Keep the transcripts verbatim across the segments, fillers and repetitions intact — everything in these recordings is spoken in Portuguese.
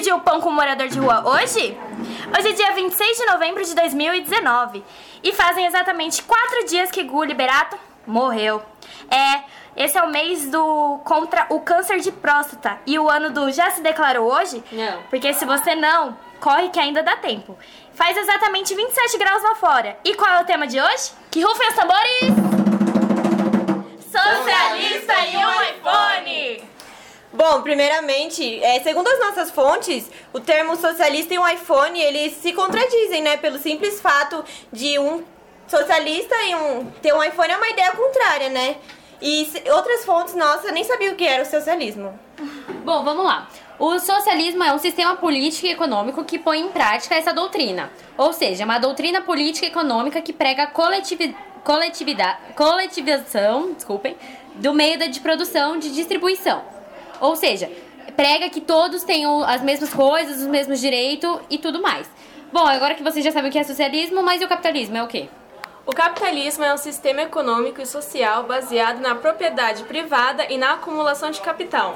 dividir o pão com um morador de rua hoje? Hoje é dia vinte e seis de novembro de dois mil e dezenove e fazem exatamente quatro dias que Gugu Liberato morreu. É, esse é o mês do contra o câncer de próstata e o ano do já se declarou hoje? Não. Porque se você não, corre que ainda dá tempo. Faz exatamente vinte e sete graus lá fora. E qual é o tema de hoje? Que rufem os tambores! Socialista e um iPhone! Bom, primeiramente, é, segundo as nossas fontes, o termo socialista e um iPhone, eles se contradizem, né? Pelo simples fato de um socialista e um ter um iPhone é uma ideia contrária, né? E se, outras fontes, nossa, nem sabia o que era o socialismo. Bom, vamos lá. O socialismo é um sistema político e econômico que põe em prática essa doutrina. Ou seja, uma doutrina política e econômica que prega a coletivi- coletividade, coletivização, desculpem, do meio de produção de distribuição. Ou seja, prega que todos tenham as mesmas coisas, os mesmos direitos e tudo mais. Bom, agora que vocês já sabem o que é socialismo, mas e o capitalismo é o quê? O capitalismo é um sistema econômico e social baseado na propriedade privada e na acumulação de capital.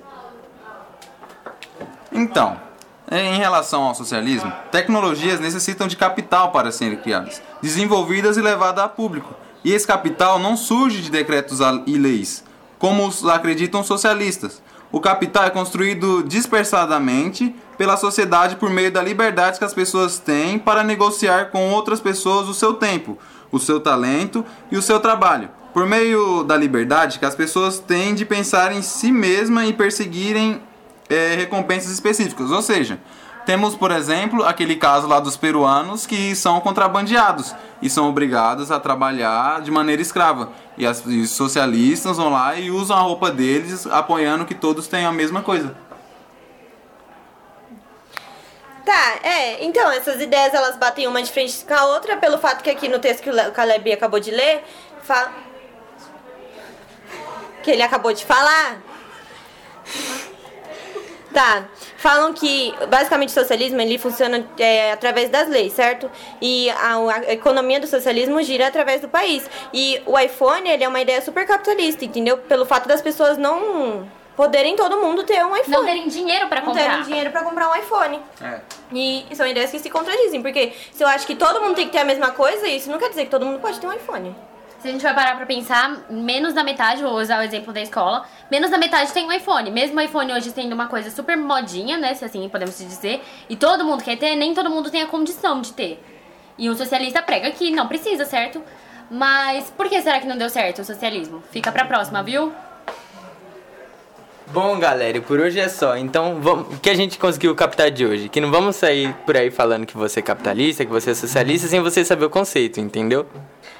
Então, em relação ao socialismo, tecnologias necessitam de capital para serem criadas, desenvolvidas e levadas a público. E esse capital não surge de decretos e leis, como os acreditam os socialistas. O capital é construído dispersadamente pela sociedade por meio da liberdade que as pessoas têm para negociar com outras pessoas o seu tempo, o seu talento e o seu trabalho. Por meio da liberdade que as pessoas têm de pensar em si mesmas e perseguirem é, recompensas específicas. Ou seja, temos, por exemplo, aquele caso lá dos peruanos que são contrabandeados e são obrigados a trabalhar de maneira escrava. E as- e os socialistas vão lá e usam a roupa deles, apoiando que todos tenham a mesma coisa. Tá, é, então, essas ideias, elas batem uma de frente com a outra, pelo fato que aqui no texto que o Caleb acabou de ler, fala... que ele acabou de falar... Tá, falam que basicamente o socialismo ele funciona é, através das leis, certo? E a, a economia do socialismo gira através do país. E o iPhone ele é uma ideia super capitalista, entendeu? Pelo fato das pessoas não poderem todo mundo ter um iPhone. Não terem dinheiro pra Não comprar. terem dinheiro pra comprar um iPhone. É. E são ideias que se contradizem, porque se eu acho que todo mundo tem que ter a mesma coisa, isso não quer dizer que todo mundo pode ter um iPhone. Se a gente vai parar pra pensar, menos da metade, vou usar o exemplo da escola, menos da metade tem um iPhone. Mesmo o iPhone hoje sendo uma coisa super modinha, né, se assim podemos dizer, e todo mundo quer ter, nem todo mundo tem a condição de ter. E o socialista prega que não precisa, certo? Mas por que será que não deu certo o socialismo? Fica pra próxima, viu? Bom, galera, e por hoje é só. Então, vamos, o que a gente conseguiu captar de hoje? Que não vamos sair por aí falando que você é capitalista, que você é socialista, sem você saber o conceito, entendeu?